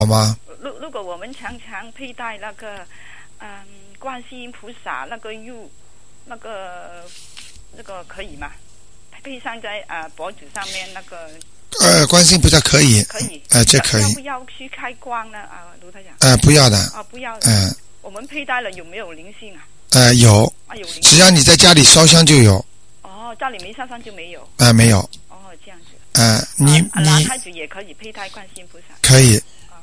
好吗？ 如果我们常常佩戴那个观世音菩萨那个可以吗？配上在脖子上面那个观世音菩萨可以，这可以。 要不要去开光呢？卢台长。 不要的。 不要。我们佩戴了有没有灵性啊？ 有。 有灵性。 只要你在家里烧香就有。 家里没烧香就没有。 没有。 这样子。 你男孩子也可以佩戴观世音菩萨。 可以。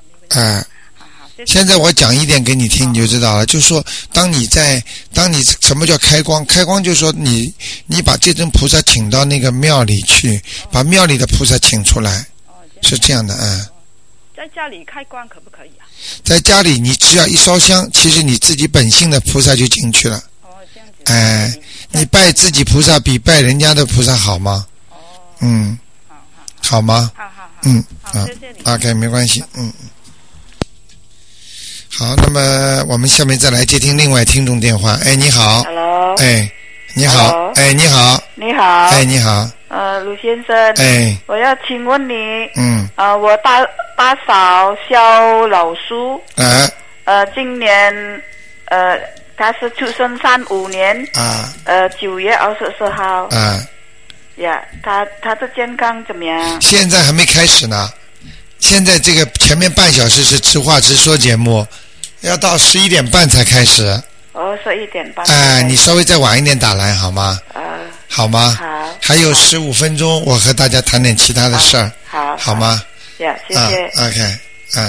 现在我讲一点给你听，你就知道了。就是说，当你什么叫开光？开光就是说你把这尊菩萨请到那个庙里去，把庙里的菩萨请出来，是这样的。 在家里开光可不可以啊？ 在家里你只要一烧香，其实你自己本性的菩萨就进去了。 这样子。 你拜自己菩萨比拜人家的菩萨好吗？好吗？ 好，谢谢你。 OK， 没关系。好，那么我们下面再来接听另外听众电话。你好。 Hello。 你好。你好。 你好。 你好。 卢先生。我要请问你。我大嫂肖老叔。今年他是出生35年。9月24号。他的健康怎么样？ 现在还没开始呢。现在这个前面半小时是直话直说节目，要到11点半才开始。 11点半。 你稍微再晚一点打来好吗？好吗？ 好。 还有15分钟，我和大家谈点其他的事儿。好吗？ 谢谢。 OK。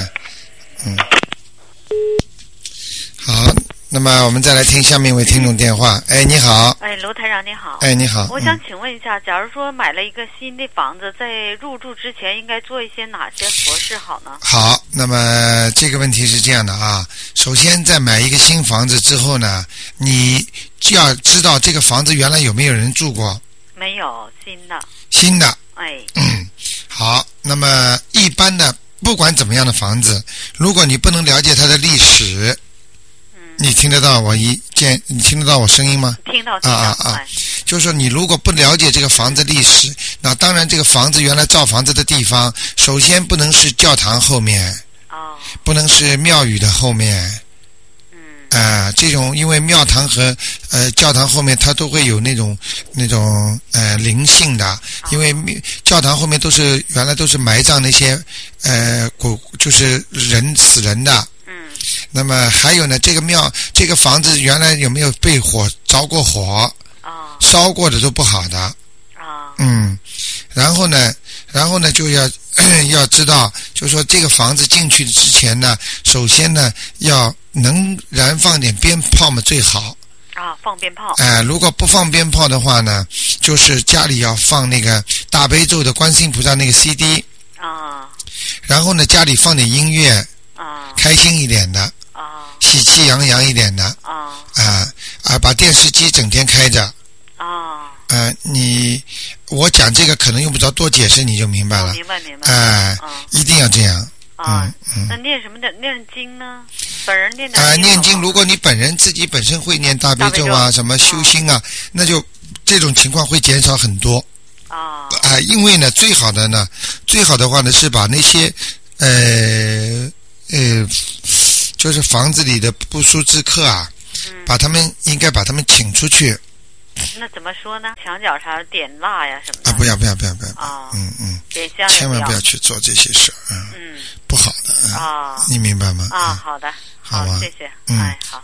好，那么我们再来听下面一位听众电话。你好。 卢台长你好。 你好。 我想请问一下，假如说买了一个新的房子，在入住之前应该做一些哪些佛事好呢？ 好，那么这个问题是这样的啊。首先在买一个新房子之后呢，你就要知道这个房子原来有没有人住过。 没有， 新的。好，那么一般的不管怎么样的房子，如果你不能了解它的历史，你听得到你听得到我声音吗？ 听到。 就是说你如果不了解这个房子历史，那当然这个房子原来造房子的地方，首先不能是教堂后面，不能是庙宇的后面。这种因为庙堂和教堂后面它都会有那种灵性的，因为教堂后面原来都是埋葬那些就是死人的。那么还有呢，这个房子原来有没有被着过火？烧过的都不好的。然后呢就要知道，就是说这个房子进去之前呢，首先呢要能燃放点鞭炮嘛最好。 放鞭炮。 如果不放鞭炮的话呢，就是家里要放那个大悲咒的观世音菩萨那个 CD。然后呢家里放点音乐。开心一点的。喜气洋洋一点的。把电视机整天开着。我讲这个可能用不着多解释，你就明白了。 明白。 一定要这样。 那念什么的？念经呢？本人念的。 念经，如果你自己本身会念大悲咒啊，什么修心啊，那就这种情况会减少很多。因为呢，最好的话呢，是把那些就是房子里的不速之客啊，应该把他们请出去。 那怎么说呢？墙角上点蜡呀什么的。 不要。 点香千万不要去做这些事儿。不好的。你明白吗？ 好的。 好吧。 谢谢。好。